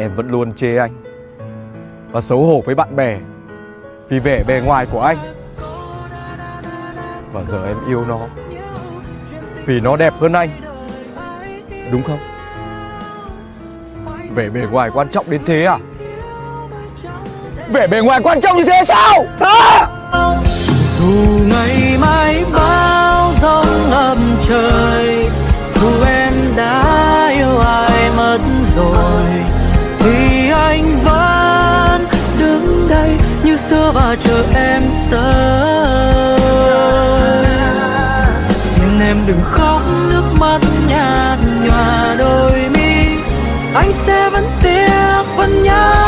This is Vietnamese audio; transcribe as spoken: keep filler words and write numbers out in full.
em vẫn luôn chê anh và xấu hổ với bạn bè vì vẻ bề ngoài của anh. Và giờ em yêu nó vì nó đẹp hơn anh, đúng không? Vẻ bề ngoài quan trọng đến thế à? Vẻ bề ngoài quan trọng như thế sao hả? Dù ngày mai bão giông ngập trời, dù em đã yêu ai mất rồi, thì anh vẫn đứng đây như xưa và chờ em tới. Xin em đừng khóc nước mắt nhạt nhòa đôi mi, anh sẽ vẫn tiếc vẫn nhớ.